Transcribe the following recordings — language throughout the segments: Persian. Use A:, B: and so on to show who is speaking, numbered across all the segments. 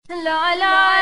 A: لا لا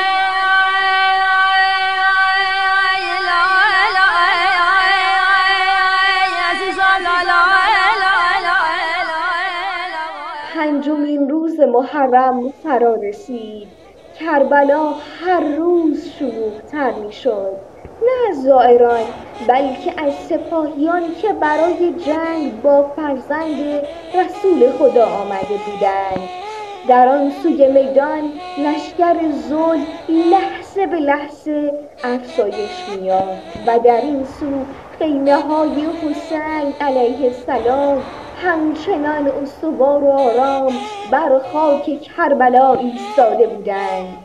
B: پنجمین روز محرم فرا رسید. کربلا هر روز شلوغ‌تر می‌شد، نه از زائران بلکه از سپاهیان که برای جنگ با فرزند رسول خدا آمده بودند. در آن سوی میدان لشکر ظلم لحظه به لحظه افزایش می‌یافت و در این سو خیمه‌های حسین علیه السلام همچنان استوار و آرام بر خاک کربلا ایستاده بودند.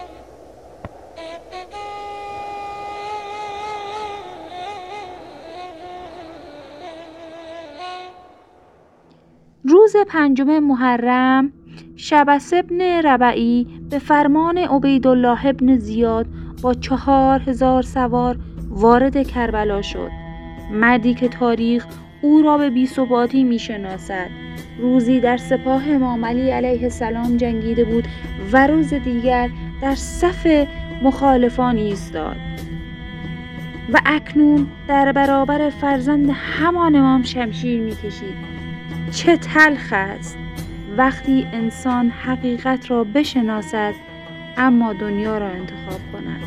C: روز 5 محرم، شبس بن ربعی به فرمان عبیدالله بن زیاد با 4000 سوار وارد کربلا شد. مردی که تاریخ او را به بی‌ثباتی می‌شناسد. روزی در سپاه امام علی علیه السلام جنگیده بود و روز دیگر در صف مخالفان ایستاد و اکنون در برابر فرزند همان امام شمشیر می‌کشید. چه تلخ است وقتی انسان حقیقت را بشناسد اما دنیا را انتخاب کند.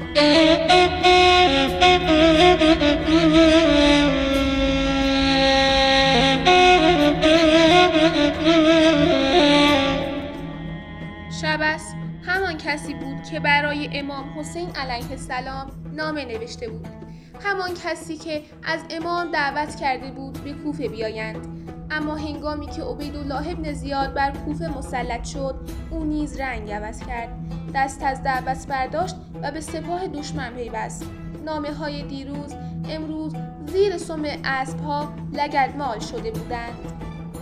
D: شبس همان کسی بود که برای امام حسین علیه السلام نامه نوشته بود، همان کسی که از امام دعوت کرده بود به کوفه بیایند. اما هنگامی که عبیدالله ابن زیاد بر کوفه مسلط شد، او نیز رنگ عوض کرد، دست از دعوت برداشت و به سپاه دشمن پیوست. نامه‌های دیروز امروز زیر سم اسب‌ها لگدمال شده بودند.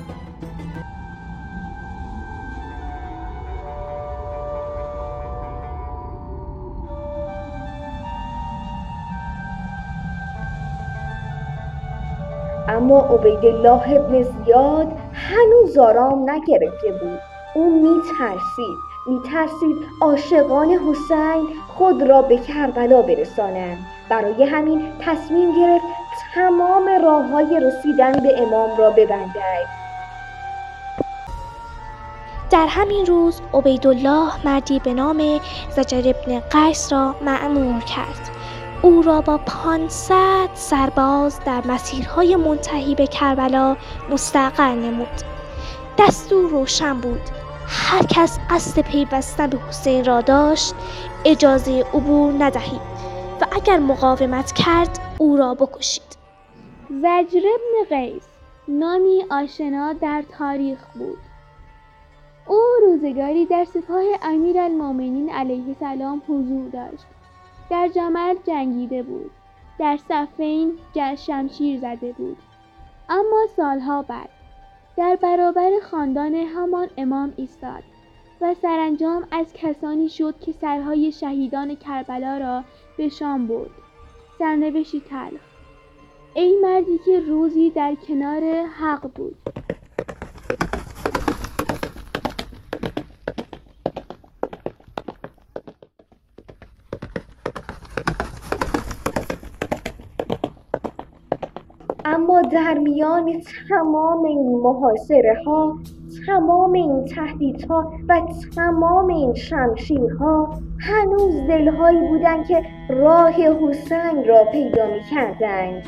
B: اما عبیدالله ابن زیاد هنوز آرام نگرفته بود. او میترسید عاشقان حسین خود را به کربلا برسانند. برای همین تصمیم گرفت تمام راه‌های رسیدن به امام را ببندد.
E: در همین روز عبیدالله مردی به نام زجر بن قیس را مأمور کرد. او را با 500 سرباز در مسیرهای منتهی به کربلا مستقر نمود. دستور روشن بود: هر کس قصد پیوستن به حسین را داشت اجازه عبور ندهید و اگر مقاومت کرد او را بکشید.
F: زجر بن قیس نامی آشنا در تاریخ بود. او روزگاری در سپاه امیرالمومنین علیه السلام حضور داشت. در جمل جنگیده بود. در صفین شمشیر زده بود. اما سالها بعد در برابر خاندان همان امام ایستاد و سرانجام از کسانی شد که سرهای شهیدان کربلا را به شام برد. سرنوشتی تلخ. ای مردی که روزی در کنار حق بود.
B: اما در میان تمام این محاصره‌ها، تمام این تهدیدها و تمام این شمشیرها، هنوز دلهایی بودند که راه حسین را پیدا می‌کردند.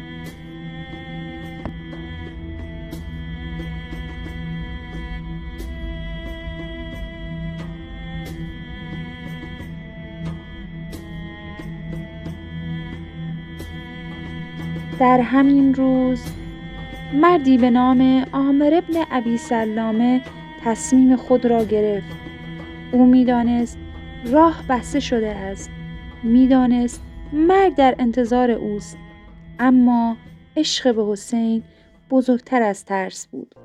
C: در همین روز مردی به نام عامر بن ابی سلامه تصمیم خود را گرفت. او می‌دانست راه بسته شده است، می‌دانست مرگ در انتظار اوست، اما عشق به حسین بزرگتر از ترس بود.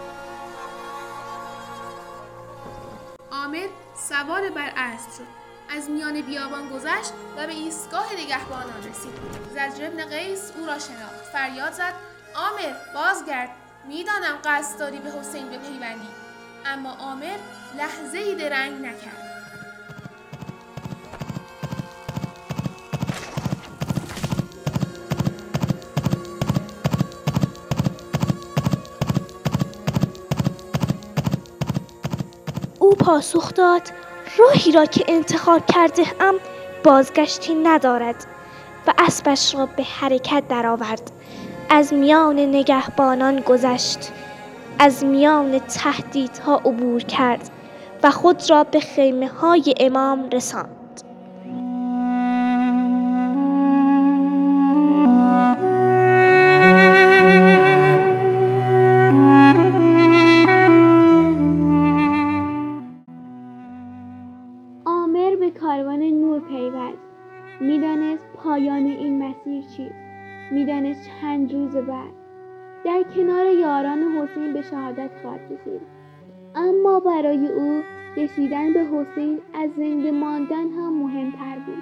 D: عامر سوار بر اسب شد. از میان بیابان گذشت و به ایستگاه نگهبانان رسید. زجر بن قیس او را شناخت. فریاد زد: عامر بازگرد، میدانم قصد داری به حسین بپیوندی. اما عامر لحظه‌ای درنگ نکرد.
E: او پاسخ داد: راهی را که انتخاب کرده ام بازگشتی ندارد و اسبش را به حرکت درآورد. از میان نگهبانان گذشت، از میان تهدیدها عبور کرد و خود را به خیمه های امام رساند.
F: عامر به کاروان نور پیوست. میدانست پایان این مسیر چیست. میدانست چند روز بعد در کنار یاران حسین به شهادت خواهد رسید. اما برای او رسیدن به حسین از زنده ماندن هم مهمتر بود.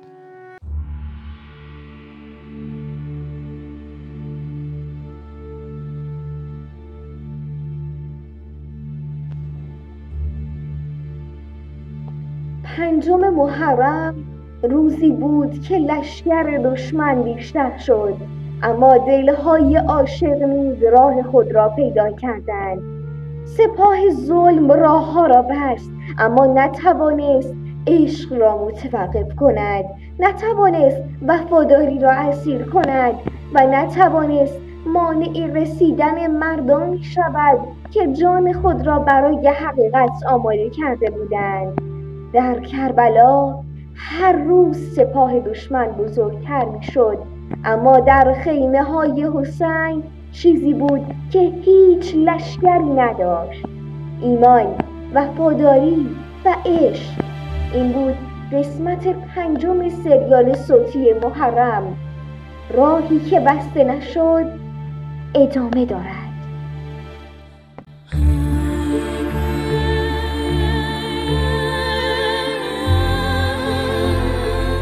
B: پنجم محرم روزی بود که لشکر دشمن بیشتر شد، اما دلهای عاشق نیز راه خود را پیدا کردند. سپاه ظلم راهها را بست، اما نتوانست عشق را متوقف کند، نتوانست وفاداری را اسیر کند و نتوانست مانع رسیدن مردانی شود که جان خود را برای حقیقت آماده کرده بودند. در کربلا هر روز سپاه دشمن بزرگتر می شد، اما در خیمه های حسین چیزی بود که هیچ لشکری نداشت: ایمان، وفاداری و عشق. این بود قسمت پنجم سریال صوتی محرم. راهی که بسته نشد ادامه دارد.